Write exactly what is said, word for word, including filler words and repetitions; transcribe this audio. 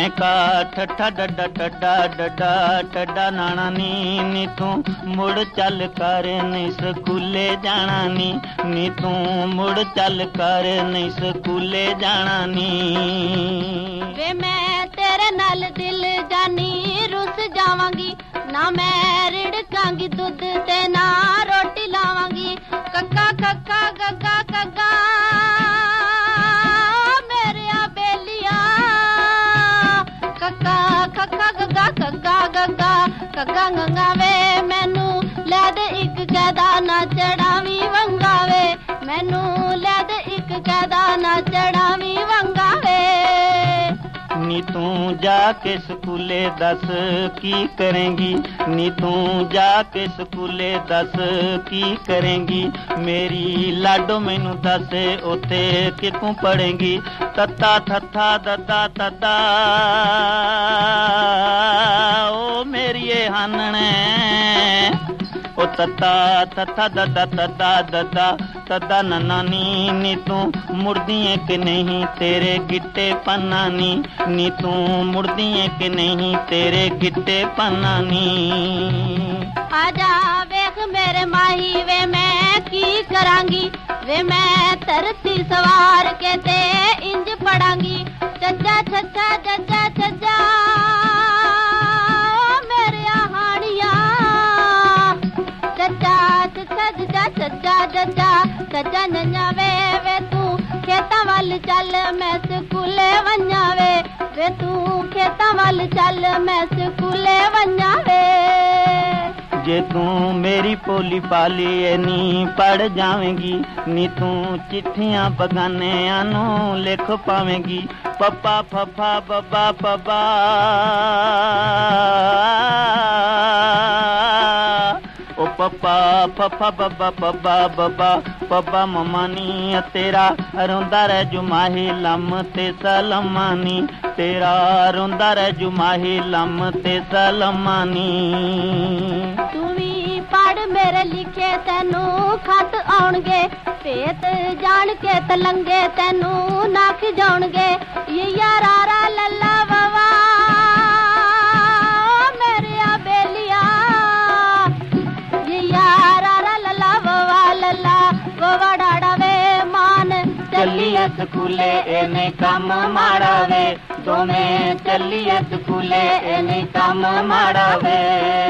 मैं का ठठा डडा टडा डडा टडा नाना नी नी तू मुड़ चल कर नहीं स्कूले जाना नी नी तू मुड़ चल कर नहीं स्कूले जाना नी वे मैं तेरे नाल दिल जानी रुस जावांगी ना मैं रिड़कांगी दूध ते ना रोटी लावांगी कक्का कक्का गग्गा कग्गा मेरे बेलिया कक्का कक्का गग्गा कग्गा गग्गा कग्गा गंगा वे मैनू ले दे इक कैदा ना चढ़ावी वंगा वे मैनू ले दे इक कैदा ना चढ़ावी वंगा वे नी तू जाके स्कूले दस की करेंगी नी तू जाके स्कूले दस की करेंगी मेरी लाडो मैनू दस उते कितों पढ़ेंगी तत्ता थत्था ददा तदा ओ मेरी हानने ओ तत्ता थत्था ददा तदा ददा तदा नन्ना नी नी तू मुड़दी है कि नहीं तेरे गिट्टे पन्ना नी नी तू मुड़दी है कि नहीं तेरे गिट्टे पन्ना नी आजा वेख मेरे माही वे मैं की करांगी वे मैं धरती सवार के ते इंज पड़ांगी चचा चचा चचा चचा मेरे हानिया चचा चचा चचा चचा चचा चचा नन्या वे वे तू खेता वाल चल मैं स्कूले वन्या वे वे तू खेता वाल चल मैं स्कूले वन्या वे जे तू मेरी पोली पाली नी पढ़ जावेंगी नी तू चिट्ठियां बगाने आनू लिख पावेंगी पप्पा फफा बब्बा पब्बा ओ पप्पा फफा बब्बा पब्बा बब्बा पब्बा ममानी तेरा रोंदा रह जुमाही लम ते सलमानी तेरा रोंदा रह जुमाही लम ते सलमानी तू भी पढ़ मेरे लिखे तेनू खत आउणगे भेत जान के तलंगे तेनू नख जाउणगे ये यारा लल्ला बाबा मेरे बेलिया ये यारा लल्ला बाबा लल्ला बाबा डाड़ा वे मान चलिए स्कूले एने काम माड़ा वे दोवें चलिए स्कूले एने काम माड़ा वे।